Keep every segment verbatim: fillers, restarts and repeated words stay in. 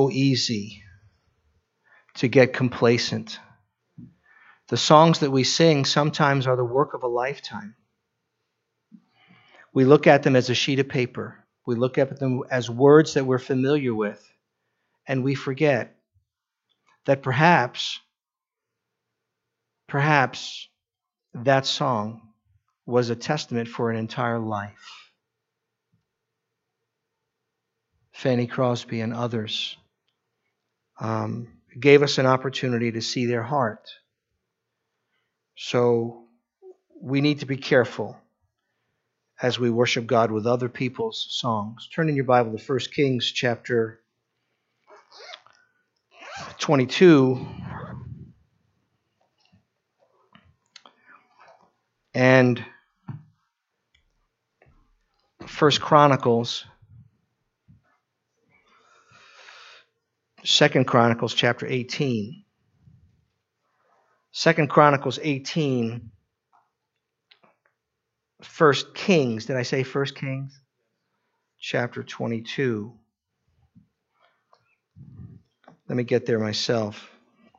so easy to get complacent. The songs that we sing sometimes are the work of a lifetime. We look at them as a sheet of paper. We look at them as words that we're familiar with. And we forget that perhaps, perhaps that song was a testament for an entire life. Fanny Crosby and others um, gave us an opportunity to see their heart. So we need to be careful as we worship God with other people's songs. Turn in your Bible to First Kings chapter twenty-two. And First Chronicles, Second Chronicles chapter eighteen. Second Chronicles eighteen. First Kings. Did I say First Kings? Chapter twenty-two. Let me get there myself.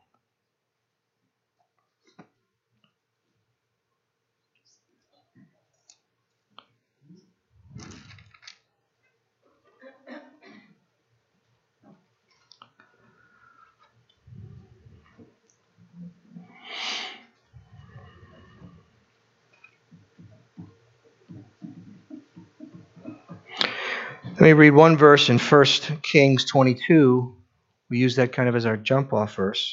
Let me read one verse in First Kings twenty-two. We use that kind of as our jump-off verse.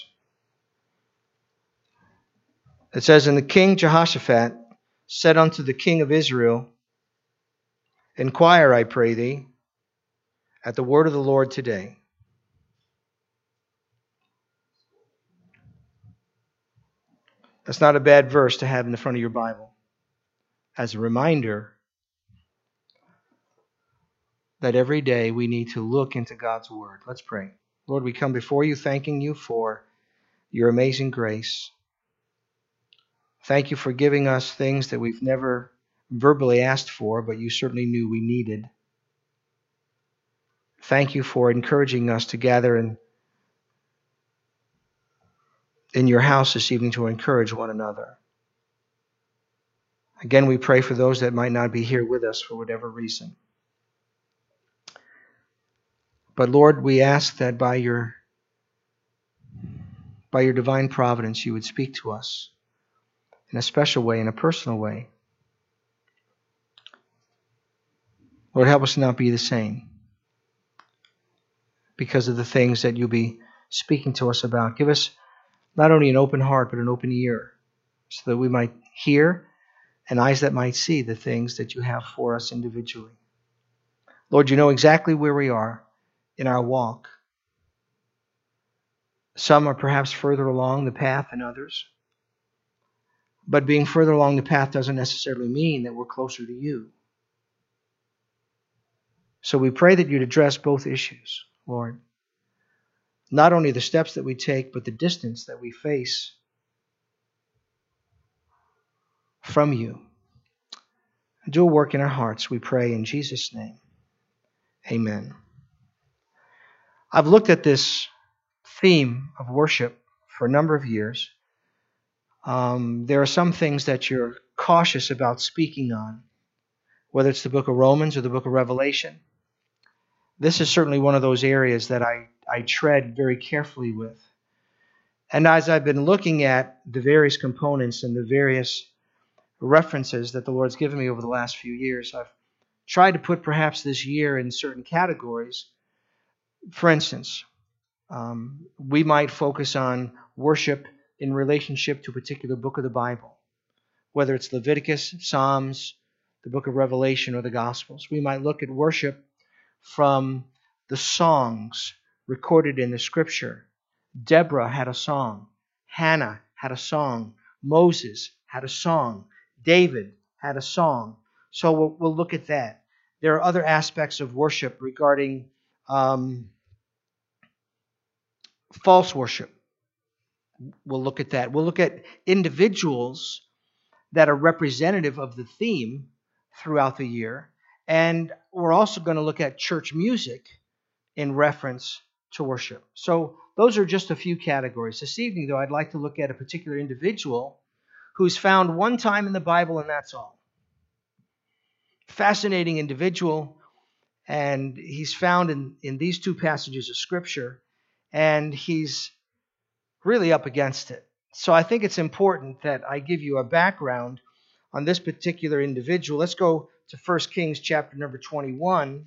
It says, And the king Jehoshaphat said unto the king of Israel, Inquire, I pray thee, at the word of the Lord today. That's not a bad verse to have in the front of your Bible as a reminder that every day we need to look into God's word. Let's pray. Lord, we come before you thanking you for your amazing grace. Thank you for giving us things that we've never verbally asked for, but you certainly knew we needed. Thank you for encouraging us to gather in, in your house this evening to encourage one another. Again, we pray for those that might not be here with us for whatever reason. But Lord, we ask that by your, by your divine providence, you would speak to us in a special way, in a personal way. Lord, help us not be the same because of the things that you'll be speaking to us about. Give us not only an open heart, but an open ear so that we might hear and eyes that might see the things that you have for us individually. Lord, you know exactly where we are in our walk. Some are perhaps further along the path than others. But being further along the path doesn't necessarily mean that we're closer to you. So we pray that you'd address both issues, Lord. Not only the steps that we take, but the distance that we face from you. Do a work in our hearts, we pray in Jesus' name. Amen. I've looked at this theme of worship for a number of years. Um, there are some things that you're cautious about speaking on, whether it's the book of Romans or the book of Revelation. This is certainly one of those areas that I, I tread very carefully with. And as I've been looking at the various components and the various references that the Lord's given me over the last few years, I've tried to put perhaps this year in certain categories. For instance, um, we might focus on worship in relationship to a particular book of the Bible, whether it's Leviticus, Psalms, the book of Revelation, or the Gospels. We might look at worship from the songs recorded in the Scripture. Deborah had a song. Hannah had a song. Moses had a song. David had a song. So we'll, we'll look at that. There are other aspects of worship regarding um, false worship. We'll look at that. We'll look at individuals that are representative of the theme throughout the year. And we're also going to look at church music in reference to worship. So those are just a few categories. This evening, though, I'd like to look at a particular individual who's found one time in the Bible, and that's all. Fascinating individual, and he's found in, in these two passages of Scripture, and he's really up against it. So I think it's important that I give you a background on this particular individual. Let's go to First Kings chapter number twenty-one.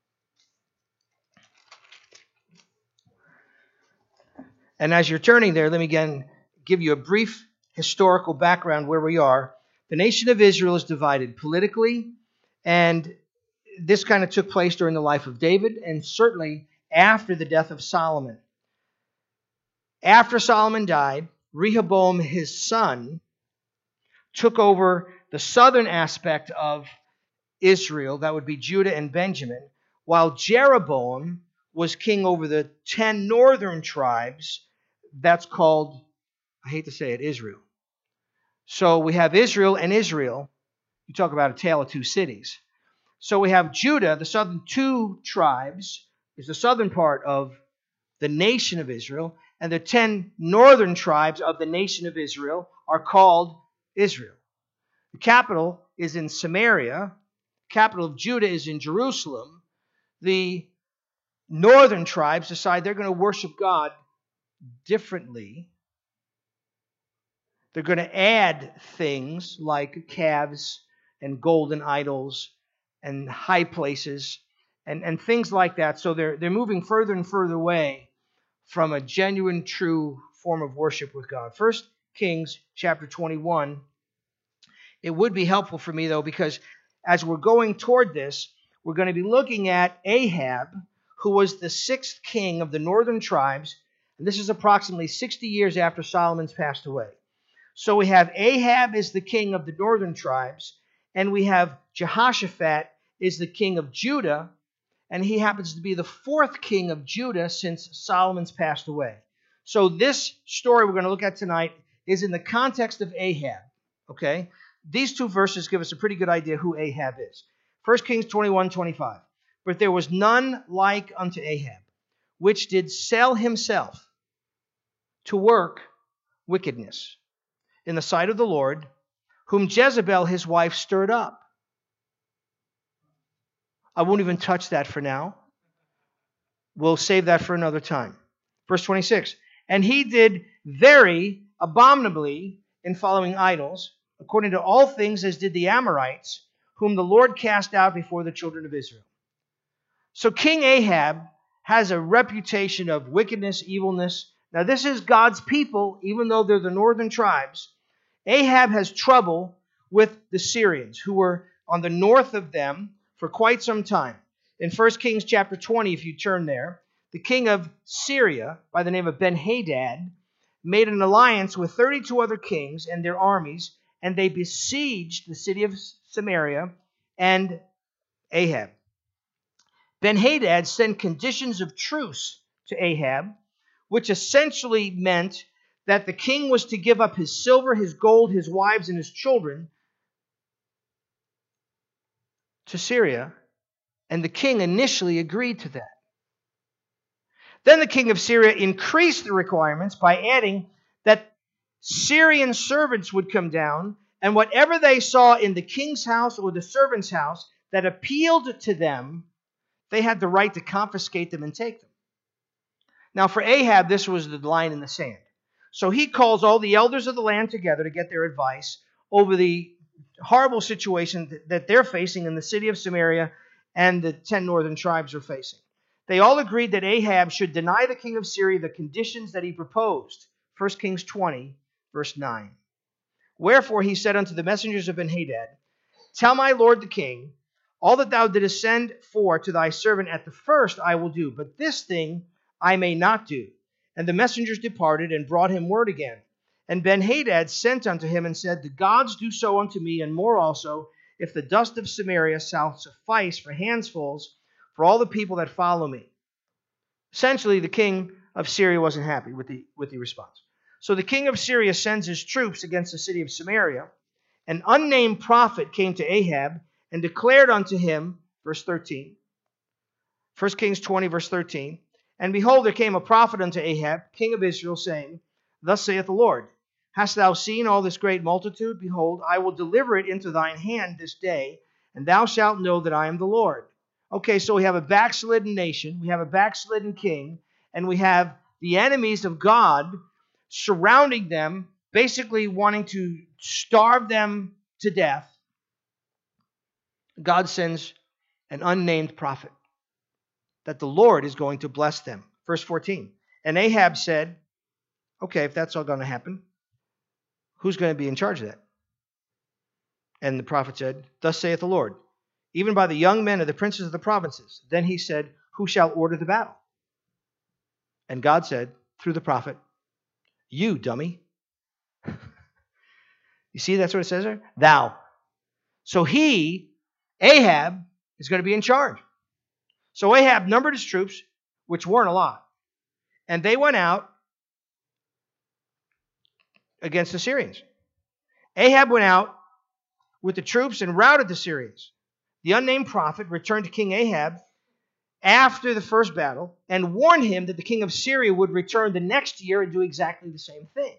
And as you're turning there, let me again give you a brief historical background where we are. The nation of Israel is divided politically, and this kind of took place during the life of David and certainly after the death of Solomon. After Solomon died, Rehoboam, his son, took over the southern aspect of Israel, that would be Judah and Benjamin, while Jeroboam was king over the ten northern tribes. That's called, I hate to say it, Israel. So we have Israel and Israel. You talk about a tale of two cities. So we have Judah, the southern two tribes, is the southern part of the nation of Israel, and the ten northern tribes of the nation of Israel are called Israel. The capital is in Samaria. The capital of Judah is in Jerusalem. The northern tribes decide they're going to worship God differently. They're going to add things like calves and golden idols and high places and, and things like that. So they're, they're moving further and further away from a genuine, true form of worship with God. First Kings chapter twenty-one. It would be helpful for me, though, because as we're going toward this, we're going to be looking at Ahab, who was the sixth king of the northern tribes. And this is approximately sixty years after Solomon's passed away. So we have Ahab is the king of the northern tribes, and we have Jehoshaphat is the king of Judah, and he happens to be the fourth king of Judah since Solomon's passed away. So this story we're going to look at tonight is in the context of Ahab, okay? These two verses give us a pretty good idea who Ahab is. First Kings twenty-one twenty-five. But there was none like unto Ahab, which did sell himself to work wickedness in the sight of the Lord, whom Jezebel his wife stirred up. I won't even touch that for now. We'll save that for another time. Verse twenty-six. And he did very abominably in following idols, according to all things as did the Amorites, whom the Lord cast out before the children of Israel. So King Ahab has a reputation of wickedness, evilness. Now this is God's people, even though they're the northern tribes. Ahab has trouble with the Syrians, who were on the north of them for quite some time. In First Kings chapter twenty, if you turn there, the king of Syria, by the name of Ben-Hadad, made an alliance with thirty-two other kings and their armies, and they besieged the city of Samaria and Ahab. Ben-Hadad sent conditions of truce to Ahab, which essentially meant that the king was to give up his silver, his gold, his wives, and his children to Syria, and the king initially agreed to that. Then the king of Syria increased the requirements by adding that Syrian servants would come down, and whatever they saw in the king's house or the servant's house that appealed to them, they had the right to confiscate them and take them. Now for Ahab, this was the line in the sand. So he calls all the elders of the land together to get their advice over the horrible situation that they're facing in the city of Samaria and the ten northern tribes are facing. They all agreed that Ahab should deny the king of Syria the conditions that he proposed. First Kings twenty, verse nine. Wherefore he said unto the messengers of Ben-Hadad, Tell my lord the king, all that thou didst send for to thy servant at the first I will do, but this thing I may not do. And the messengers departed and brought him word again. And Ben-Hadad sent unto him and said, The gods do so unto me, and more also, if the dust of Samaria shall suffice for handsfuls for all the people that follow me. Essentially, the king of Syria wasn't happy with the, with the response. So the king of Syria sends his troops against the city of Samaria. An unnamed prophet came to Ahab and declared unto him, verse thirteen, First Kings twenty, verse thirteen, And behold, there came a prophet unto Ahab, king of Israel, saying, Thus saith the Lord, Hast thou seen all this great multitude? Behold, I will deliver it into thine hand this day, and thou shalt know that I am the Lord. Okay, so we have a backslidden nation, we have a backslidden king, and we have the enemies of God surrounding them, basically wanting to starve them to death. God sends an unnamed prophet that the Lord is going to bless them. Verse fourteen. And Ahab said, okay, if that's all going to happen, who's going to be in charge of that? And the prophet said, Thus saith the Lord, even by the young men of the princes of the provinces. Then he said, Who shall order the battle? And God said, through the prophet, You, dummy. You see, that's what it says there? Thou. So he, Ahab, is going to be in charge. So Ahab numbered his troops, which weren't a lot. And they went out against the Syrians. Ahab went out with the troops and routed the Syrians. The unnamed prophet returned to King Ahab after the first battle and warned him that the king of Syria would return the next year and do exactly the same thing.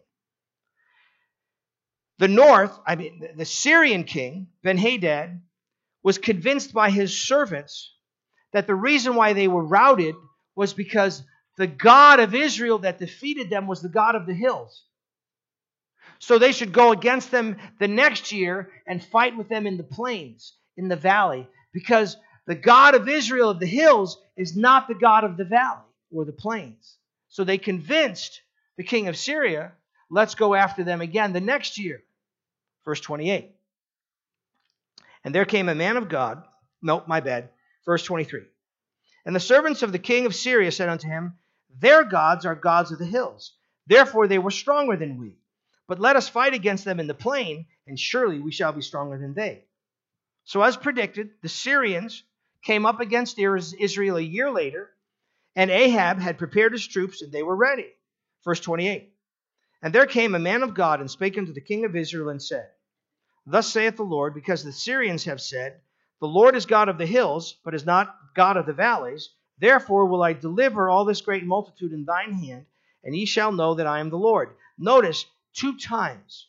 The north, I mean, the Syrian king, Ben-Hadad, was convinced by his servants that the reason why they were routed was because the God of Israel that defeated them was the God of the hills. So they should go against them the next year and fight with them in the plains, in the valley, because the God of Israel of the hills is not the God of the valley or the plains. So they convinced the king of Syria, let's go after them again the next year. Verse twenty-eight. And there came a man of God, no, my bad, verse twenty-three. And the servants of the king of Syria said unto him, Their gods are gods of the hills, therefore they were stronger than we. But let us fight against them in the plain, and surely we shall be stronger than they. So as predicted, the Syrians came up against Israel a year later, and Ahab had prepared his troops, and they were ready. Verse twenty-eight. And there came a man of God, and spake unto the king of Israel, and said, Thus saith the Lord, because the Syrians have said, The Lord is God of the hills, but is not God of the valleys. Therefore will I deliver all this great multitude in thine hand, and ye shall know that I am the Lord. Notice, two times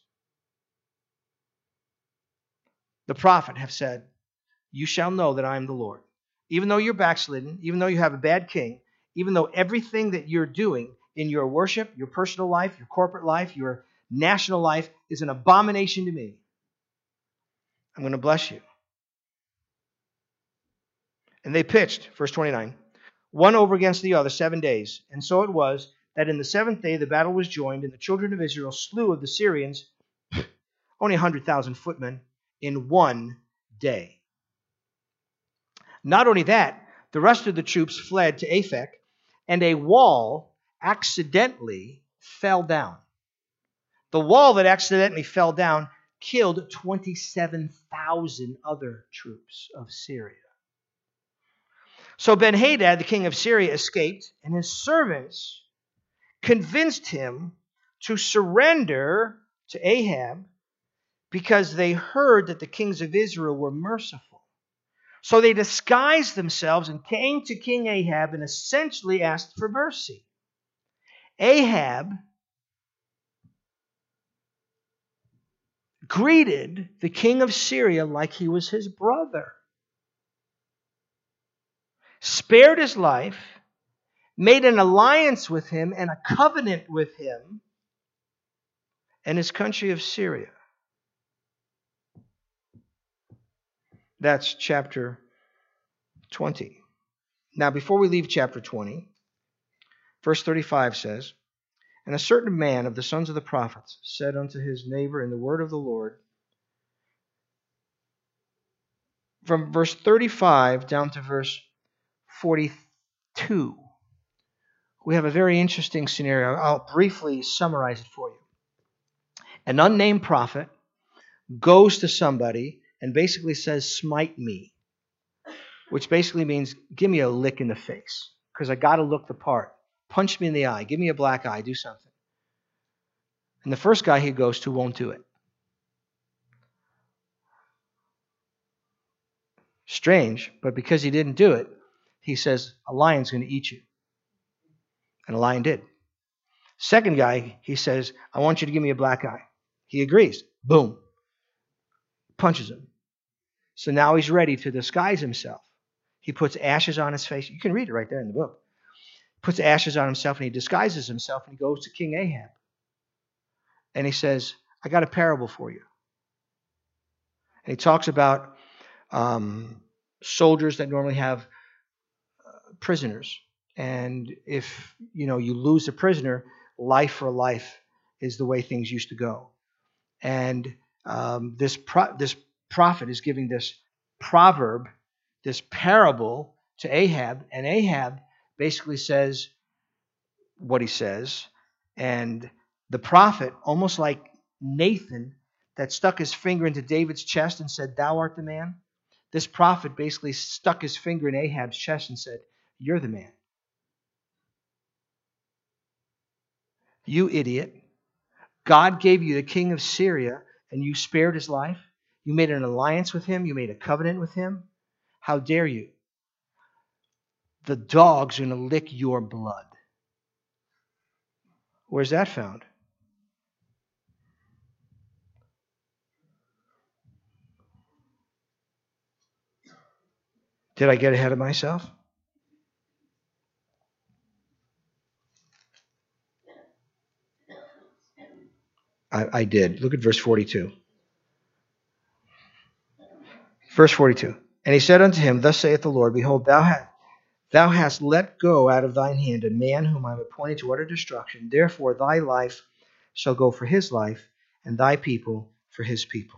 the prophet have said, You shall know that I am the Lord. Even though you're backslidden, even though you have a bad king, even though everything that you're doing in your worship, your personal life, your corporate life, your national life is an abomination to me, I'm going to bless you. And they pitched, verse twenty-nine, one over against the other seven days. And so it was that in the seventh day the battle was joined, and the children of Israel slew of the Syrians only one hundred thousand footmen in one day. Not only that, the rest of the troops fled to Aphek, and a wall accidentally fell down. The wall that accidentally fell down killed twenty-seven thousand other troops of Syria. So Ben-Hadad, the king of Syria, escaped, and his servants convinced him to surrender to Ahab because they heard that the kings of Israel were merciful. So they disguised themselves and came to King Ahab and essentially asked for mercy. Ahab greeted the king of Syria like he was his brother, spared his life, made an alliance with him and a covenant with him and his country of Syria. That's chapter twenty. Now, before we leave chapter twenty, verse thirty-five says, And a certain man of the sons of the prophets said unto his neighbor in the word of the Lord, from verse thirty-five down to verse forty-two, we have a very interesting scenario. I'll briefly summarize it for you. An unnamed prophet goes to somebody and basically says, Smite me, which basically means give me a lick in the face because I got to look the part. Punch me in the eye. Give me a black eye. Do something. And the first guy he goes to won't do it. Strange, but because he didn't do it, he says, a lion's going to eat you. And the lion did. Second guy, he says, I want you to give me a black eye. He agrees. Boom. Punches him. So now he's ready to disguise himself. He puts ashes on his face. You can read it right there in the book. Puts ashes on himself and he disguises himself and he goes to King Ahab. And he says, I got a parable for you. And he talks about um, soldiers that normally have uh, prisoners. And if, you know, you lose a prisoner, life for life is the way things used to go. And um, this pro- this prophet is giving this proverb, this parable to Ahab. And Ahab basically says what he says. And the prophet, almost like Nathan, that stuck his finger into David's chest and said, thou art the man. This prophet basically stuck his finger in Ahab's chest and said, you're the man. You idiot. God gave you the king of Syria and you spared his life. You made an alliance with him. You made a covenant with him. How dare you? The dogs are going to lick your blood. Where's that found? Did I get ahead of myself? I, I did. Look at verse forty-two. Verse forty-two. And he said unto him, thus saith the Lord, behold, thou hast, thou hast let go out of thine hand a man whom I have appointed to utter destruction. Therefore thy life shall go for his life, and thy people for his people.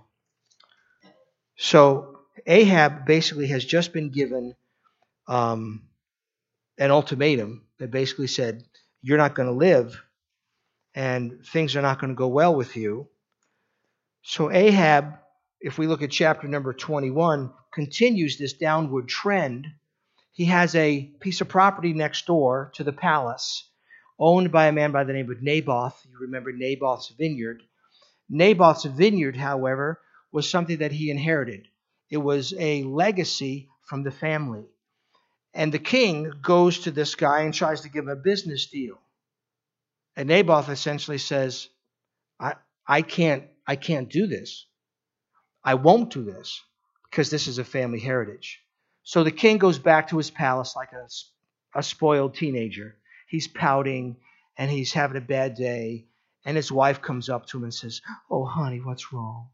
So Ahab basically has just been given um, an ultimatum that basically said, you're not going to live, and things are not going to go well with you. So Ahab, if we look at chapter number twenty-one, continues this downward trend. He has a piece of property next door to the palace owned by a man by the name of Naboth. You remember Naboth's vineyard. Naboth's vineyard, however, was something that he inherited. It was a legacy from the family. And the king goes to this guy and tries to give him a business deal. And Naboth essentially says, I, I can't, I can't do this. I won't do this because this is a family heritage. So the king goes back to his palace like a, a spoiled teenager. He's pouting and he's having a bad day. And his wife comes up to him and says, oh, honey, what's wrong?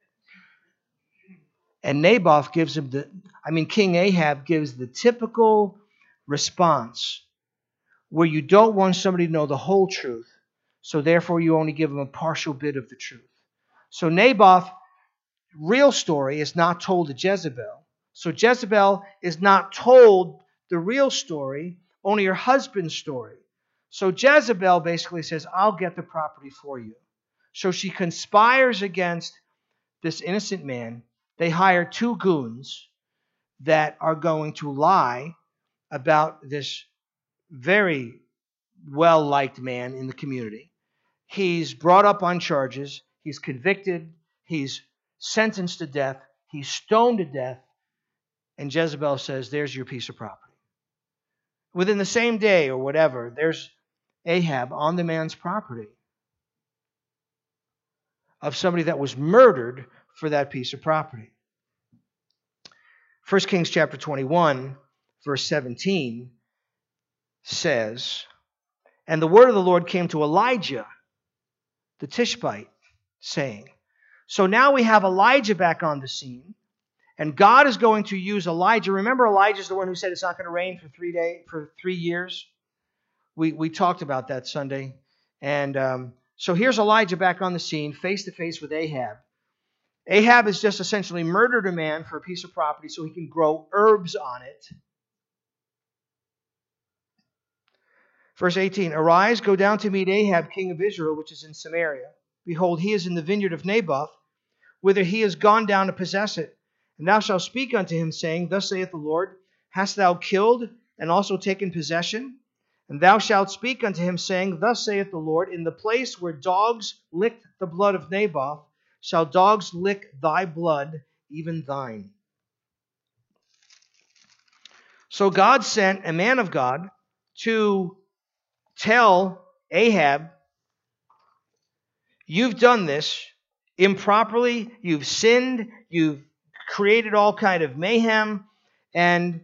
And Naboth gives him the, I mean, King Ahab gives the typical response where you don't want somebody to know the whole truth. So therefore you only give them a partial bit of the truth. So Naboth, real story is not told to Jezebel. So Jezebel is not told the real story, only her husband's story. So Jezebel basically says, I'll get the property for you. So she conspires against this innocent man. They hire two goons that are going to lie about this very well-liked man in the community. He's brought up on charges. He's convicted. He's sentenced to death. He's stoned to death. And Jezebel says, there's your piece of property. Within the same day or whatever, there's Ahab on the man's property of somebody that was murdered for that piece of property. First Kings chapter twenty-one, verse seventeen says, and the word of the Lord came to Elijah, the Tishbite, saying. So now we have Elijah back on the scene. And God is going to use Elijah. Remember, Elijah's the one who said it's not going to rain for three days, for three years. We we talked about that Sunday. And um, so here's Elijah back on the scene, face to face with Ahab. Ahab has just essentially murdered a man for a piece of property so he can grow herbs on it. Verse eighteen, arise, go down to meet Ahab, king of Israel, which is in Samaria. Behold, he is in the vineyard of Naboth, whither he is gone down to possess it. And thou shalt speak unto him, saying, thus saith the Lord, hast thou killed and also taken possession? And thou shalt speak unto him, saying, thus saith the Lord, in the place where dogs licked the blood of Naboth, shall dogs lick thy blood, even thine. So God sent a man of God to tell Ahab, you've done this improperly, you've sinned, you've created all kind of mayhem, and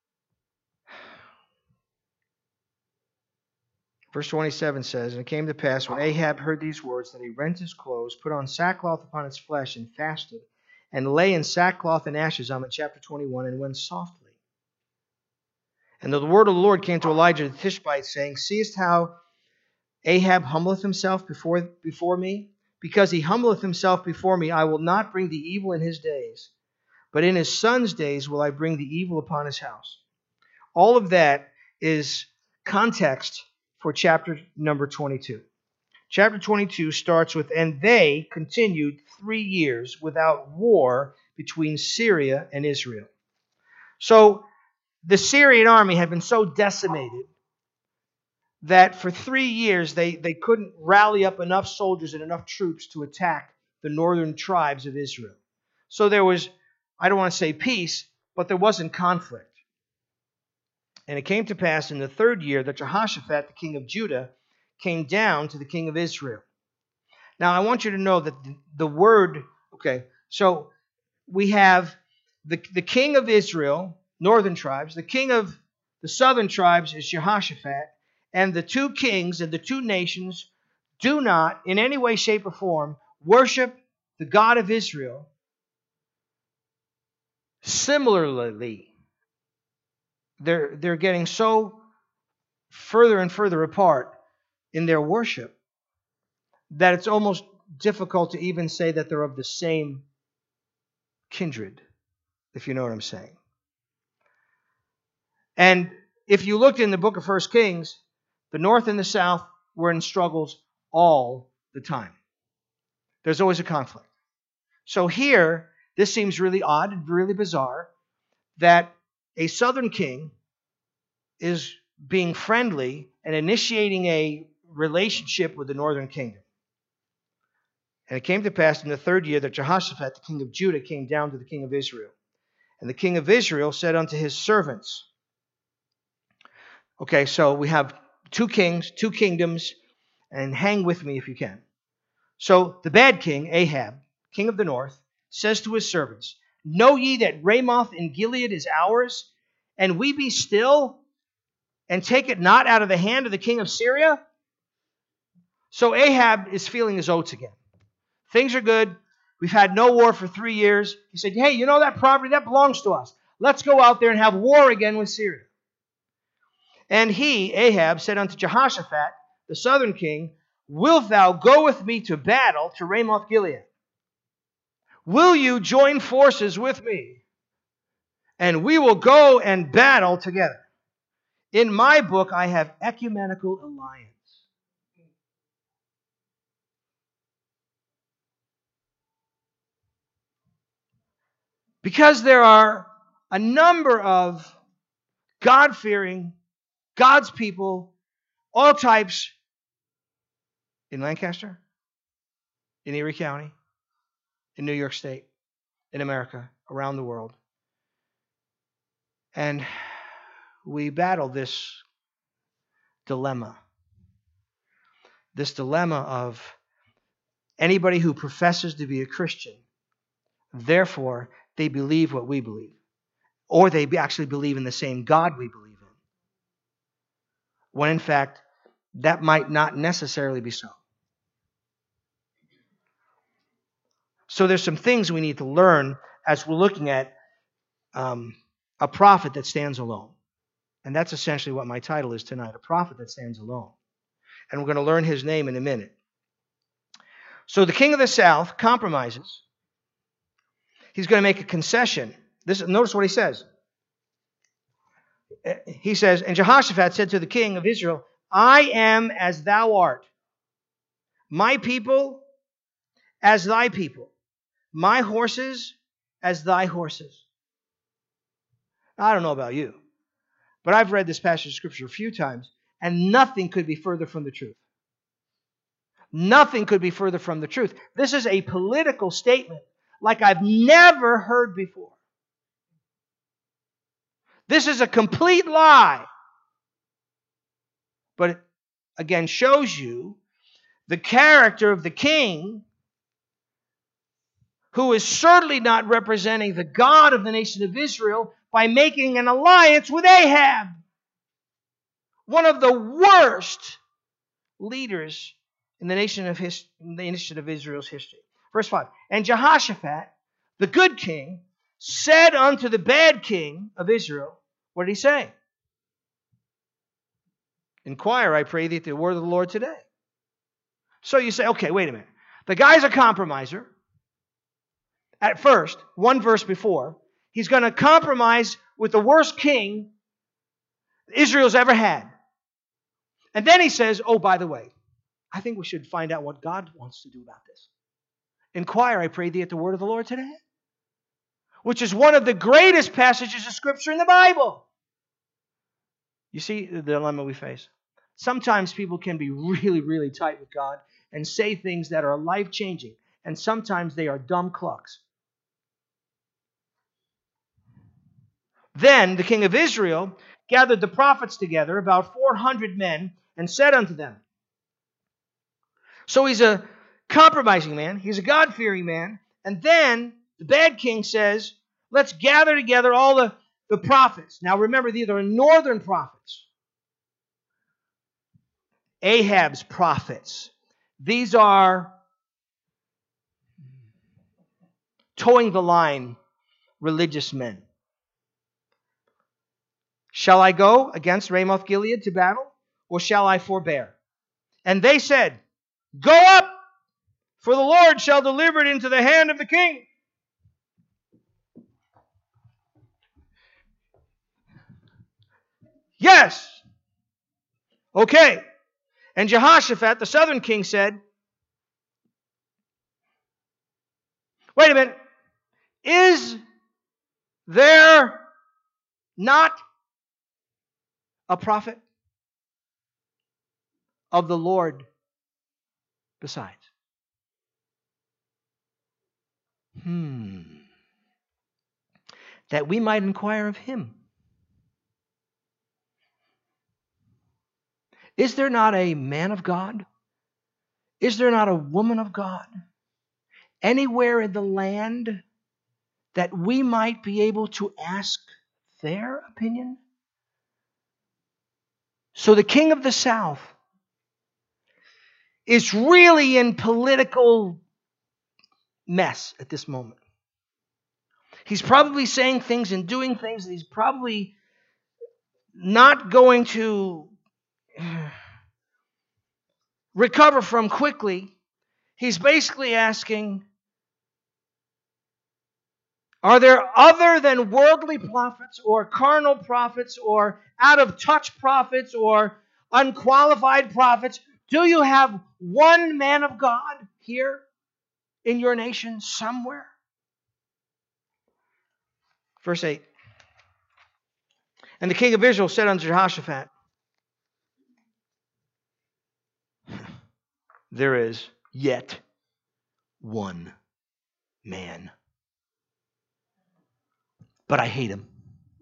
verse twenty-seven says, and it came to pass when Ahab heard these words that he rent his clothes, put on sackcloth upon his flesh, and fasted, and lay in sackcloth and ashes. I'm in chapter twenty-one, and went softly. And the word of the Lord came to Elijah the Tishbite, saying, seest how Ahab humbleth himself before, before me? Because he humbleth himself before me, I will not bring the evil in his days, but in his son's days will I bring the evil upon his house. All of that is context for chapter number twenty-two. Chapter twenty-two starts with, and they continued three years without war between Syria and Israel. So the Syrian army had been so decimated that for three years they, they couldn't rally up enough soldiers and enough troops to attack the northern tribes of Israel. So there was, I don't want to say peace, but there wasn't conflict. And it came to pass in the third year that Jehoshaphat, the king of Judah, came down to the king of Israel. Now, I want you to know that the, the word, okay, so we have the, the king of Israel, northern tribes, the king of the southern tribes is Jehoshaphat, and the two kings and the two nations do not, in any way, shape, or form, worship the God of Israel similarly. They're, they're getting so further and further apart in their worship that it's almost difficult to even say that they're of the same kindred, if you know what I'm saying. And if you looked in the book of First Kings, the north and the south were in struggles all the time. There's always a conflict. So here, this seems really odd and really bizarre that a southern king is being friendly and initiating a relationship with the northern kingdom. And it came to pass in the third year that Jehoshaphat, the king of Judah, came down to the king of Israel. And the king of Israel said unto his servants, okay, so we have two kings, two kingdoms, and hang with me if you can. So the bad king, Ahab, king of the north, says to his servants, know ye that Ramoth in Gilead is ours, and we be still, and take it not out of the hand of the king of Syria? So Ahab is feeling his oats again. Things are good. We've had no war for three years. He said, hey, you know that property? That belongs to us. Let's go out there and have war again with Syria. And he, Ahab, said unto Jehoshaphat, the southern king, wilt thou go with me to battle to Ramoth Gilead? Will you join forces with me? And we will go and battle together. In my book, I have ecumenical alliance. Because there are a number of God-fearing, God's people, all types, in Lancaster, in Erie County, in New York State, in America, around the world. And we battle this dilemma. This dilemma of anybody who professes to be a Christian, therefore, they believe what we believe. Or they actually believe in the same God we believe in. When in fact, that might not necessarily be so. So there's some things we need to learn as we're looking at um, a prophet that stands alone. And that's essentially what my title is tonight, a prophet that stands alone. And we're going to learn his name in a minute. So the king of the south compromises. He's going to make a concession. This, notice what he says. He says, and Jehoshaphat said to the king of Israel, I am as thou art, my people as thy people, my horses as thy horses. I don't know about you, but I've read this passage of Scripture a few times, and nothing could be further from the truth. Nothing could be further from the truth. This is a political statement like I've never heard before. This is a complete lie. But again shows you the character of the king, who is certainly not representing the God of the nation of Israel by making an alliance with Ahab, one of the worst leaders in the nation of his, in the nation of Israel's history. Verse five, and Jehoshaphat, the good king, said unto the bad king of Israel, what did he say? Inquire, I pray thee, at the word of the Lord today. So you say, okay, wait a minute. The guy's a compromiser. At first, one verse before, he's going to compromise with the worst king Israel's ever had. And then he says, oh, by the way, I think we should find out what God wants to do about this. Inquire, I pray thee, at the word of the Lord today. Which is one of the greatest passages of Scripture in the Bible. You see the dilemma we face? Sometimes people can be really, really tight with God and say things that are life-changing. And sometimes they are dumb clucks. Then the king of Israel gathered the prophets together, about four hundred men, and said unto them. So he's a compromising man. He's a God-fearing man. And then the bad king says, let's gather together all the, the prophets. Now remember, these are northern prophets. Ahab's prophets. These are towing the line religious men. Shall I go against Ramoth Gilead to battle, or shall I forbear? And they said, go up, for the Lord shall deliver it into the hand of the king. Yes. Okay. And Jehoshaphat, the southern king, said, wait a minute. Is there not a prophet of the Lord besides? Hmm. That we might inquire of him. Is there not a man of God? Is there not a woman of God anywhere in the land that we might be able to ask their opinion? So the king of the south is really in political mess at this moment. He's probably saying things and doing things that he's probably not going to recover from quickly. He's basically asking, are there other than worldly prophets or carnal prophets or out-of-touch prophets or unqualified prophets? Do you have one man of God here in your nation somewhere? Verse eight. And the king of Israel said unto Jehoshaphat, there is yet one man, but I hate him.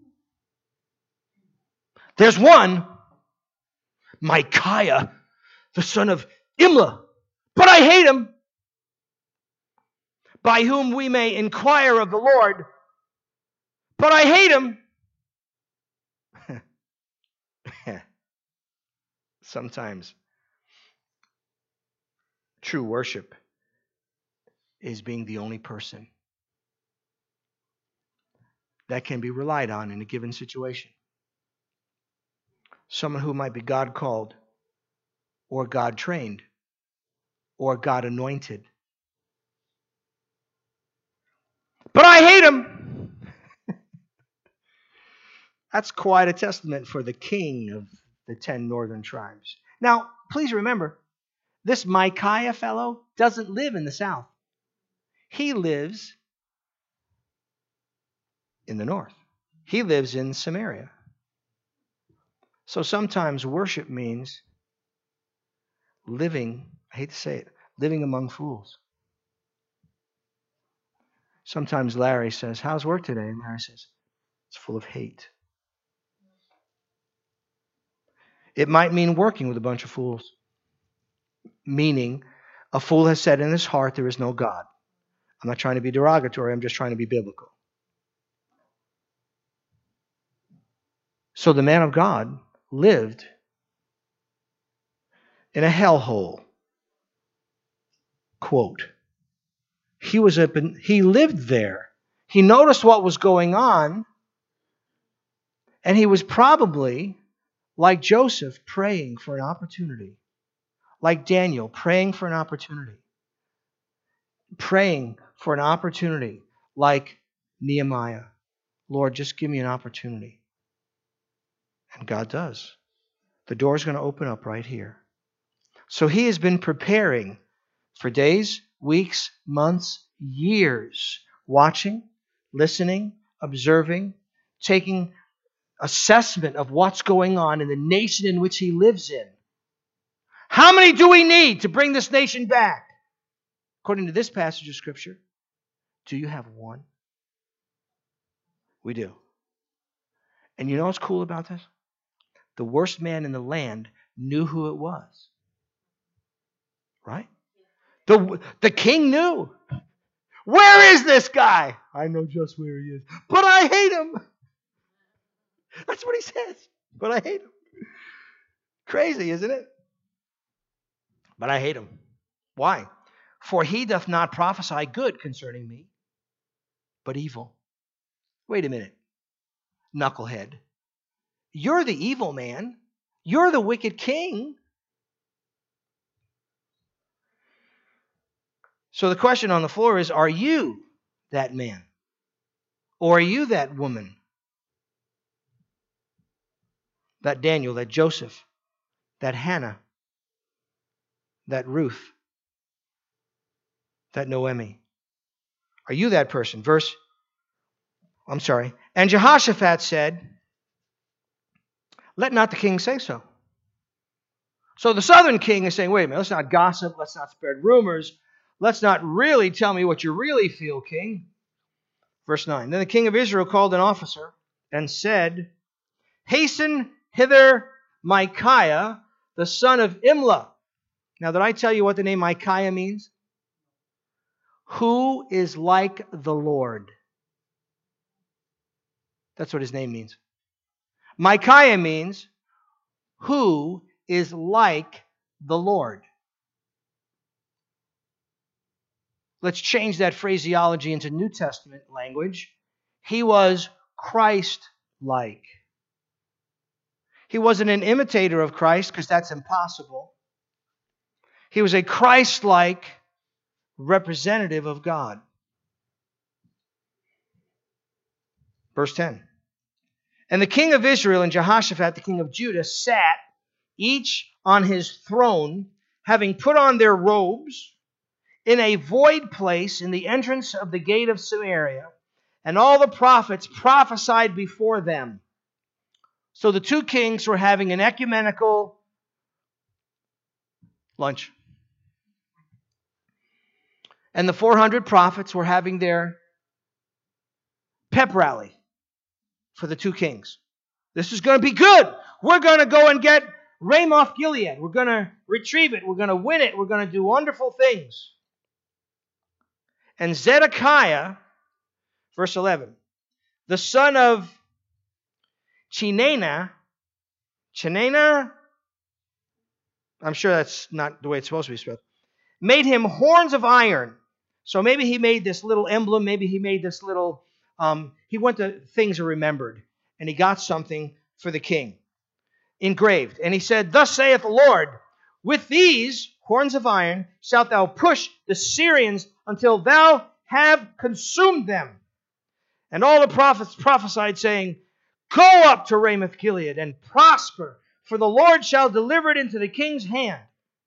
There's one, Micaiah, the son of Imlah, but I hate him, by whom we may inquire of the Lord, but I hate him. Sometimes true worship is being the only person that can be relied on in a given situation. Someone who might be God called, or God trained, or God anointed. But I hate him. That's quite a testament for the king of the ten northern tribes. Now, please remember, this Micaiah fellow doesn't live in the south. He lives in the north. He lives in Samaria. So sometimes worship means living, I hate to say it, living among fools. Sometimes Larry says, how's work today? And Larry says, it's full of hate. It might mean working with a bunch of fools. Meaning, a fool has said in his heart, there is no God. I'm not trying to be derogatory. I'm just trying to be biblical. So the man of God lived in a hellhole. Quote. He was up in, he lived there. He noticed what was going on, and he was probably, like Joseph, praying for an opportunity. Like Daniel, praying for an opportunity. Praying for an opportunity. Like Nehemiah. Lord, just give me an opportunity. And God does. The door's going to open up right here. So he has been preparing for days, weeks, months, years, watching, listening, observing, taking assessment of what's going on in the nation in which he lives in. How many do we need to bring this nation back? According to this passage of Scripture, do you have one? We do. And you know what's cool about this? The worst man in the land knew who it was. Right? The, the king knew. Where is this guy? I know just where he is. But I hate him. That's what he says. But I hate him. Crazy, isn't it? But I hate him. Why? For he doth not prophesy good concerning me, but evil. Wait a minute. Knucklehead. You're the evil man. You're the wicked king. So the question on the floor is, are you that man? Or are you that woman? That Daniel, that Joseph, that Hannah, that Ruth, that Noemi? Are you that person? Verse, I'm sorry. And Jehoshaphat said, let not the king say so. So the southern king is saying, wait a minute, let's not gossip, let's not spread rumors, let's not really tell me what you really feel, king. Verse nine, then the king of Israel called an officer and said, hasten hither Micaiah, the son of Imlah. Now, did I tell you what the name Micaiah means? Who is like the Lord. That's what his name means. Micaiah means who is like the Lord. Let's change that phraseology into New Testament language. He was Christ-like. He wasn't an imitator of Christ, because that's impossible. He was a Christ-like representative of God. Verse ten. And the king of Israel and Jehoshaphat, the king of Judah, sat each on his throne, having put on their robes, in a void place in the entrance of the gate of Samaria, and all the prophets prophesied before them. So the two kings were having an ecumenical lunch. And the four hundred prophets were having their pep rally for the two kings. This is going to be good. We're going to go and get Ramoth Gilead. We're going to retrieve it. We're going to win it. We're going to do wonderful things. And Zedekiah, verse eleven, the son of Chinena, Chinena, I'm sure that's not the way it's supposed to be spelled, made him horns of iron. So maybe he made this little emblem, maybe he made this little, um, he went to things are remembered, and he got something for the king, engraved. And he said, thus saith the Lord, with these horns of iron shalt thou push the Syrians until thou have consumed them. And all the prophets prophesied, saying, go up to Ramoth Gilead and prosper, for the Lord shall deliver it into the king's hand.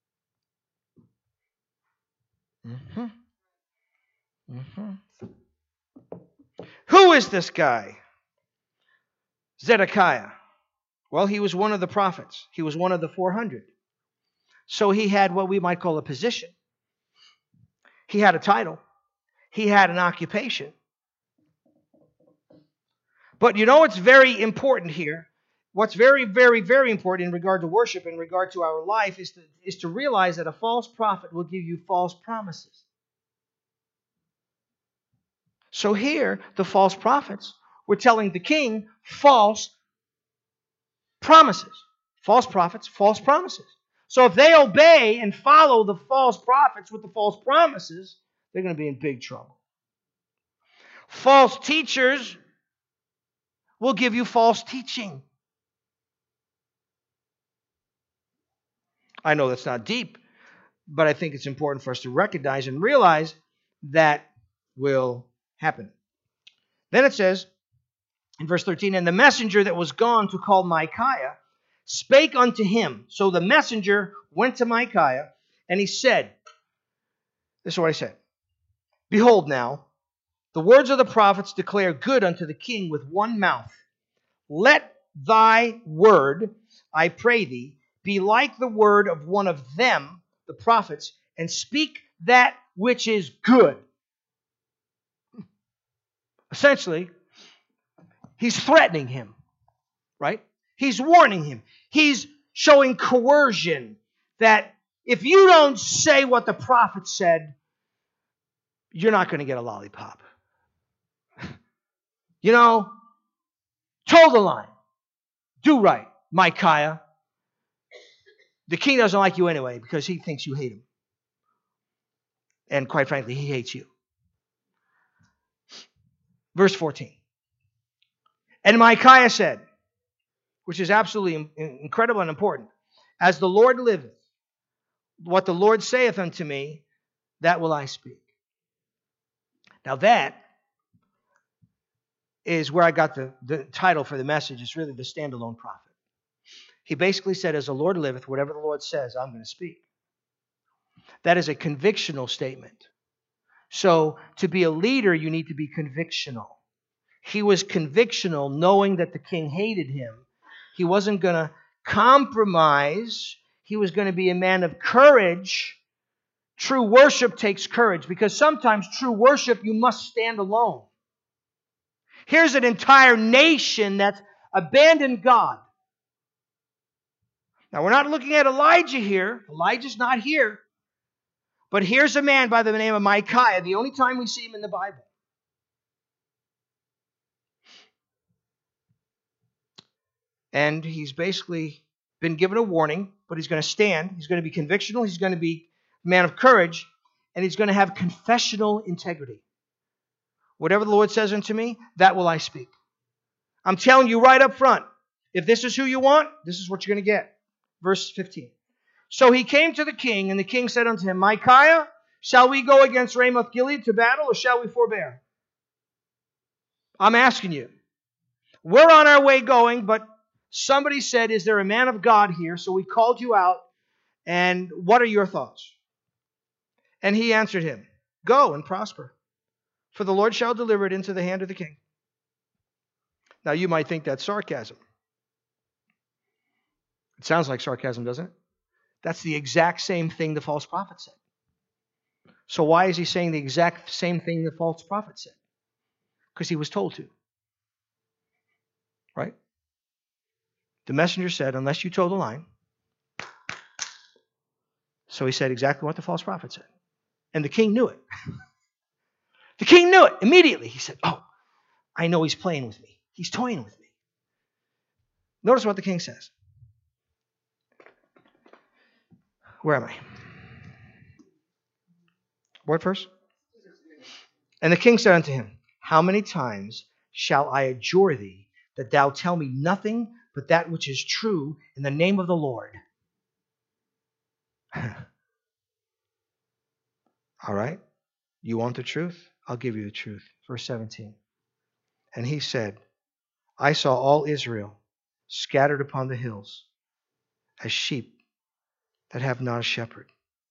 Mm-hmm. Mm-hmm. Who is this guy? Zedekiah. Well, he was one of the prophets. He was one of the four hundred. So he had what we might call a position. He had a title. He had an occupation. But you know what's very important here what's very, very, very important in regard to worship, in regard to our life, is to, is to realize that a false prophet will give you false promises. So here, the false prophets were telling the king false promises. False prophets, false promises. So if they obey and follow the false prophets with the false promises, they're going to be in big trouble. False teachers will give you false teaching. I know that's not deep, but I think it's important for us to recognize and realize that will happen. Then it says in verse thirteen, and the messenger that was gone to call Micaiah spake unto him. So the messenger went to Micaiah, and he said, this is what I said, behold now, the words of the prophets declare good unto the king with one mouth. Let thy word, I pray thee, be like the word of one of them, the prophets, and speak that which is good. Essentially, he's threatening him, right? He's warning him. He's showing coercion that if you don't say what the prophet said, you're not going to get a lollipop. You know, toe the line. Do right, Micaiah. The king doesn't like you anyway because he thinks you hate him. And quite frankly, he hates you. Verse fourteen. And Micaiah said, which is absolutely incredible and important, as the Lord liveth, what the Lord saith unto me, that will I speak. Now that is where I got the, the title for the message. It's really the standalone prophet. He basically said, as the Lord liveth, whatever the Lord says, I'm going to speak. That is a convictional statement. So to be a leader, you need to be convictional. He was convictional, knowing that the king hated him. He wasn't going to compromise. He was going to be a man of courage. True worship takes courage, because sometimes true worship, you must stand alone. Here's an entire nation that's abandoned God. Now, we're not looking at Elijah here. Elijah's not here. But here's a man by the name of Micaiah, the only time we see him in the Bible. And he's basically been given a warning, but he's going to stand. He's going to be convictional. He's going to be a man of courage. And he's going to have confessional integrity. Whatever the Lord says unto me, that will I speak. I'm telling you right up front, if this is who you want, this is what you're going to get. Verse fifteen. So he came to the king, and the king said unto him, Micaiah, shall we go against Ramoth Gilead to battle, or shall we forbear? I'm asking you. We're on our way going, but somebody said, is there a man of God here? So we called you out, and what are your thoughts? And he answered him, go and prosper, for the Lord shall deliver it into the hand of the king. Now you might think that's sarcasm. It sounds like sarcasm, doesn't it? That's the exact same thing the false prophet said. So why is he saying the exact same thing the false prophet said? Because he was told to. Right? The messenger said, unless you toe the line. So he said exactly what the false prophet said. And the king knew it. The king knew it immediately. He said, oh, I know he's playing with me. He's toying with me. Notice what the king says. Where am I? What verse? And the king said unto him, how many times shall I adjure thee that thou tell me nothing but that which is true in the name of the Lord? All right. You want the truth? I'll give you the truth. Verse seventeen. And he said, I saw all Israel scattered upon the hills as sheep that have not a shepherd.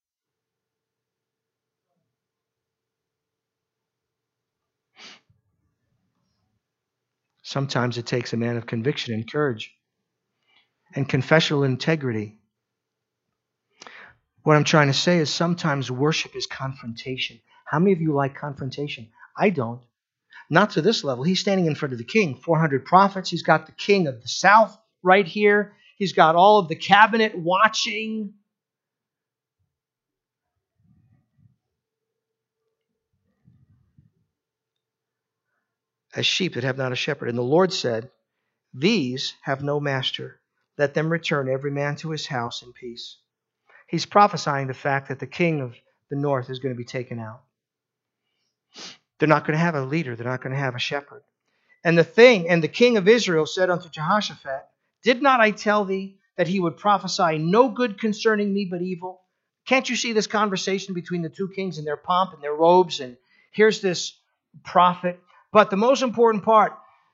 Sometimes it takes a man of conviction and courage and confessional integrity. What I'm trying to say is sometimes worship is confrontation. How many of you like confrontation? I don't. Not to this level. He's standing in front of the king. four hundred prophets. He's got the king of the south right here. He's got all of the cabinet watching. As sheep that have not a shepherd. And the Lord said, these have no master. Let them return every man to his house in peace. He's prophesying the fact that the king of the north is going to be taken out. They're not going to have a leader. They're not going to have a shepherd. And the thing, and the king of Israel said unto Jehoshaphat, did not I tell thee that he would prophesy no good concerning me but evil? Can't you see this conversation between the two kings in their pomp and their robes? And here's this prophet. But the most important part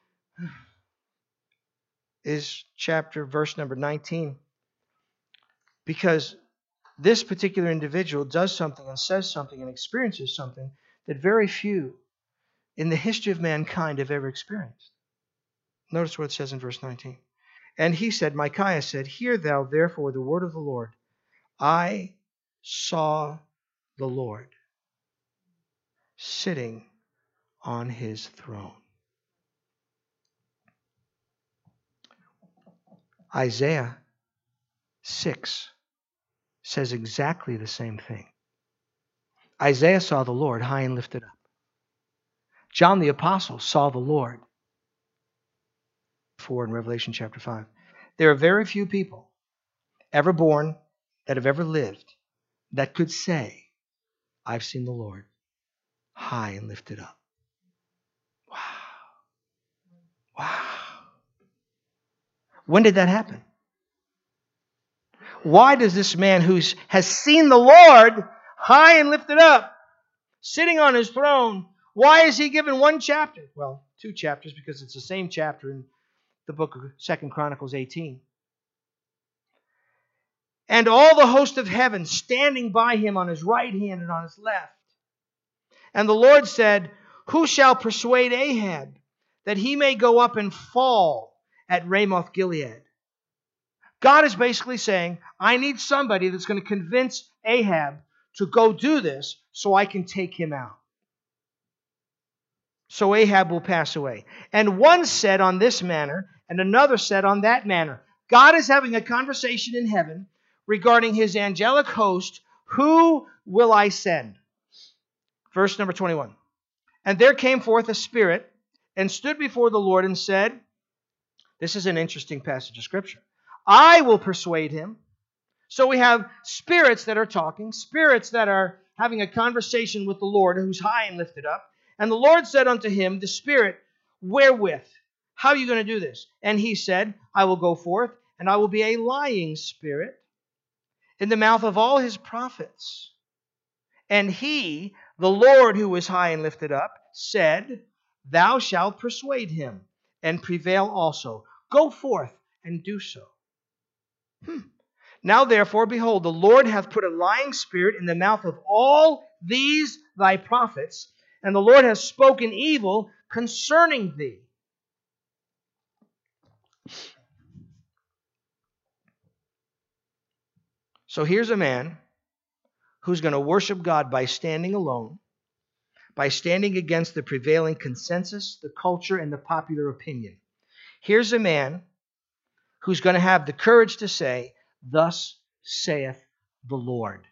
is chapter, verse number nineteen. Because this particular individual does something and says something and experiences something that very few in the history of mankind have ever experienced. Notice what it says in verse nineteen. And he said, Micaiah said, hear thou therefore the word of the Lord. I saw the Lord sitting on his throne. Isaiah six says exactly the same thing. Isaiah saw the Lord high and lifted up. John the Apostle saw the Lord. four in Revelation chapter five. There are very few people ever born that have ever lived that could say, I've seen the Lord high and lifted up. Wow. Wow. When did that happen? Why does this man who has seen the Lord high and lifted up, sitting on his throne, why is he given one chapter? Well, two chapters, because it's the same chapter in the book of Second Chronicles eighteen. And all the host of heaven standing by him on his right hand and on his left. And the Lord said, who shall persuade Ahab that he may go up and fall at Ramoth Gilead? God is basically saying, I need somebody that's going to convince Ahab to go do this so I can take him out. So Ahab will pass away. And one said on this manner, and another said on that manner. God is having a conversation in heaven regarding his angelic host. Who will I send? Verse number twenty-one. And there came forth a spirit and stood before the Lord and said, this is an interesting passage of Scripture, I will persuade him. So we have spirits that are talking, spirits that are having a conversation with the Lord who's high and lifted up. And the Lord said unto him, the Spirit, wherewith? How are you going to do this? And he said, I will go forth, and I will be a lying spirit in the mouth of all his prophets. And he, the Lord who is high and lifted up, said, thou shalt persuade him, and prevail also. Go forth and do so. Hmm. Now therefore, behold, the Lord hath put a lying spirit in the mouth of all these thy prophets, and the Lord hath spoken evil concerning thee. So here's a man who's going to worship God by standing alone, by standing against the prevailing consensus, the culture, and the popular opinion. Here's a man who's going to have the courage to say, thus saith the Lord.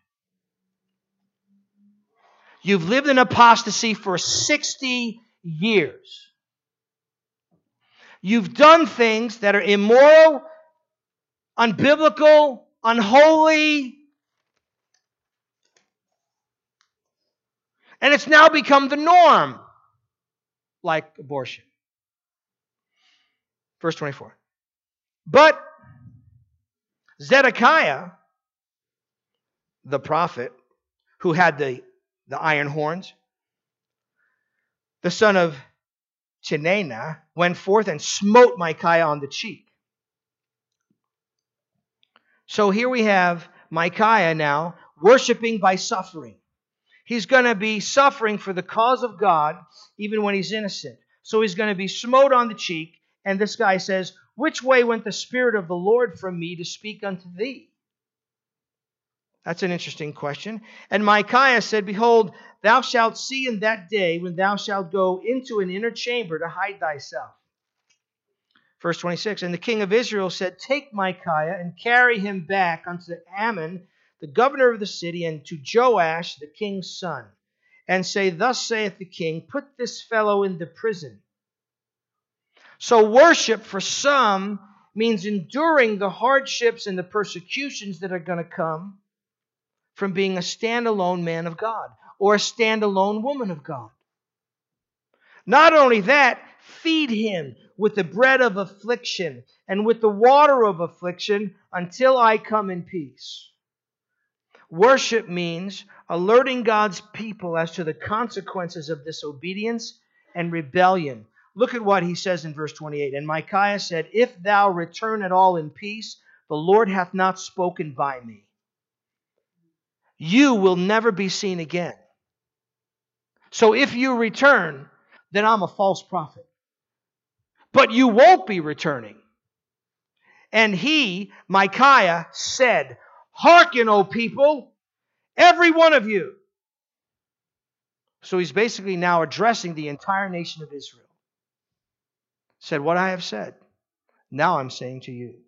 You've lived in apostasy for sixty years. You've done things that are immoral, unbiblical, unholy, and it's now become the norm, like abortion. Verse twenty-four. But Zedekiah, the prophet, who had the, the iron horns, the son of Chenanah, went forth and smote Micaiah on the cheek. So here we have Micaiah now worshiping by suffering. He's going to be suffering for the cause of God even when he's innocent. So he's going to be smote on the cheek, and this guy says, which way went the Spirit of the Lord from me to speak unto thee? That's an interesting question. And Micaiah said, behold, thou shalt see in that day when thou shalt go into an inner chamber to hide thyself. Verse twenty-six, and the king of Israel said, take Micaiah and carry him back unto Amon, the governor of the city, and to Joash, the king's son, and say, thus saith the king, put this fellow into prison. So worship for some means enduring the hardships and the persecutions that are going to come from being a standalone man of God or a standalone woman of God. Not only that, feed him with the bread of affliction and with the water of affliction until I come in peace. Worship means alerting God's people as to the consequences of disobedience and rebellion. Look at what he says in verse twenty-eight. And Micaiah said, if thou return at all in peace, the Lord hath not spoken by me. You will never be seen again. So if you return, then I'm a false prophet. But you won't be returning. And he, Micaiah, said, hearken, O people, every one of you. So he's basically now addressing the entire nation of Israel. Said, what I have said, now I'm saying to you.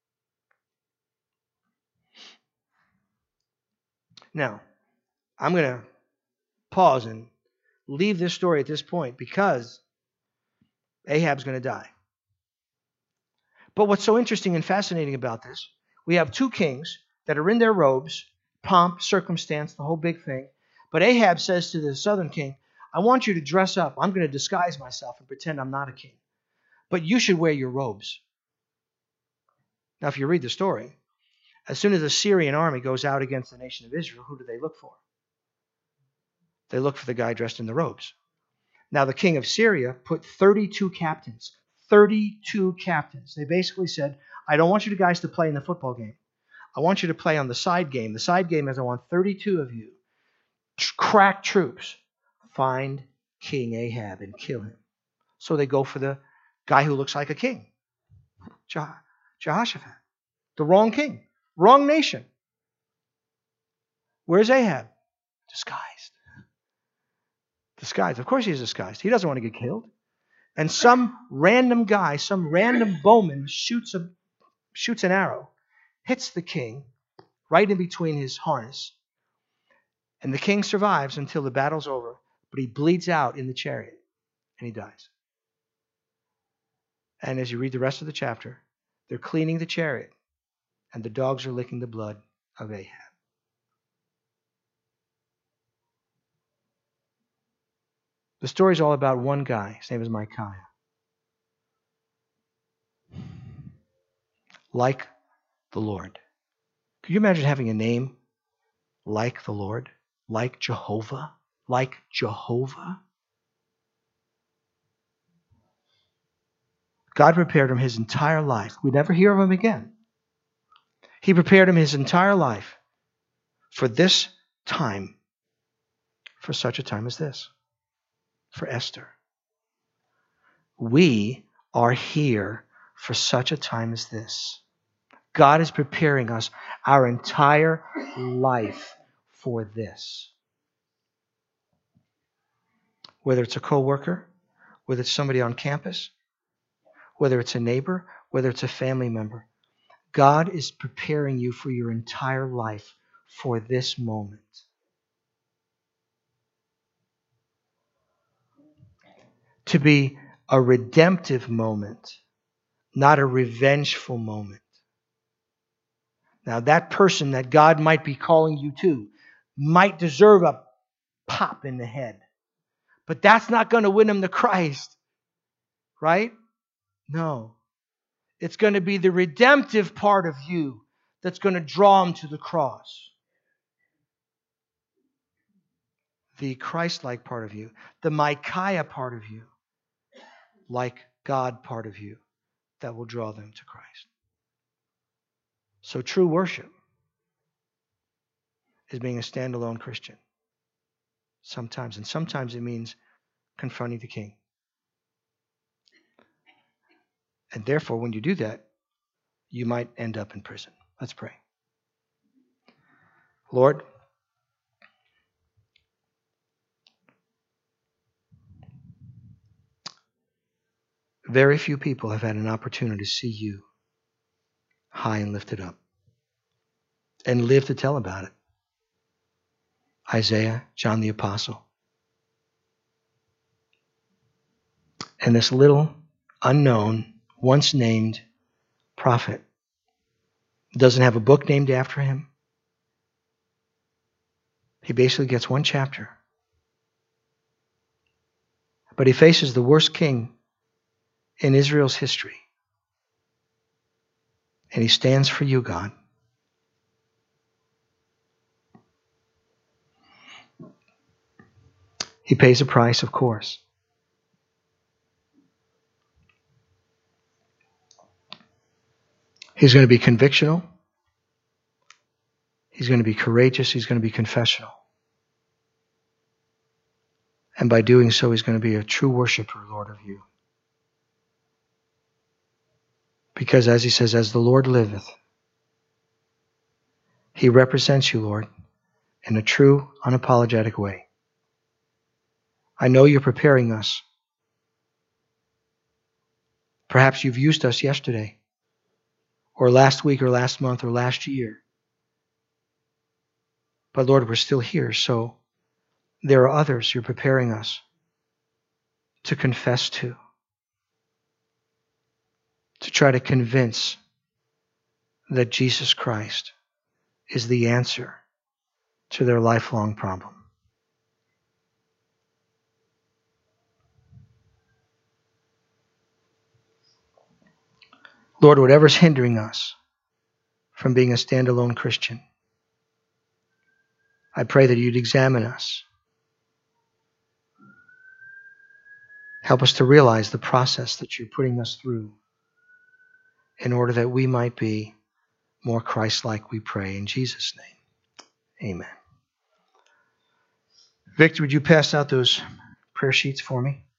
Now, I'm going to pause and leave this story at this point because Ahab's going to die. But what's so interesting and fascinating about this, we have two kings that are in their robes, pomp, circumstance, the whole big thing. But Ahab says to the southern king, I want you to dress up. I'm going to disguise myself and pretend I'm not a king. But you should wear your robes. Now, if you read the story, as soon as the Syrian army goes out against the nation of Israel, who do they look for? They look for the guy dressed in the robes. Now, the king of Syria put thirty-two captains. thirty-two captains. They basically said, I don't want you guys to play in the football game. I want you to play on the side game. The side game is I want thirty-two of you, crack troops, find King Ahab and kill him. So they go for the guy who looks like a king, Je- Jehoshaphat. The wrong king, wrong nation. Where's Ahab? Disguised. Disguised. Of course he's disguised. He doesn't want to get killed. And some random guy, some random bowman shoots a shoots an arrow, hits the king right in between his harness. And the king survives until the battle's over, but he bleeds out in the chariot and he dies. And as you read the rest of the chapter, they're cleaning the chariot and the dogs are licking the blood of Ahab. The story's all about one guy. His name is Micaiah. Like the Lord. Could you imagine having a name like the Lord? Like Jehovah? Like Jehovah? God prepared him his entire life. We never hear of him again. He prepared him his entire life for this time, for such a time as this, for Esther. We are here for such a time as this. God is preparing us our entire life for this. Whether it's a coworker, whether it's somebody on campus, whether it's a neighbor, whether it's a family member, God is preparing you for your entire life for this moment. To be a redemptive moment, not a revengeful moment. Now, that person that God might be calling you to might deserve a pop in the head. But that's not going to win him to Christ. Right? No. It's going to be the redemptive part of you that's going to draw him to the cross. The Christ-like part of you. The Micaiah part of you. Like God part of you that will draw them to Christ. So true worship is being a standalone Christian. Sometimes. And sometimes it means confronting the king. And therefore, when you do that, you might end up in prison. Let's pray. Lord, Very few people have had an opportunity to see you high and lifted up and live to tell about it. Isaiah, John the Apostle. And this little, unknown, once named prophet doesn't have a book named after him. He basically gets one chapter. But he faces the worst king in Israel's history. And he stands for you, God. He pays a price, of course. He's going to be convictional. He's going to be courageous. He's going to be confessional. And by doing so, he's going to be a true worshiper, Lord, of you. Because as he says, as the Lord liveth, he represents you, Lord, in a true, unapologetic way. I know you're preparing us. Perhaps you've used us yesterday, or last week, or last month, or last year. But Lord, we're still here, so there are others you're preparing us to confess to, to try to convince that Jesus Christ is the answer to their lifelong problem. Lord, whatever's hindering us from being a standalone Christian, I pray that you'd examine us. Help us to realize the process that you're putting us through in order that we might be more Christ-like, we pray in Jesus' name. Amen. Victor, would you pass out those prayer sheets for me?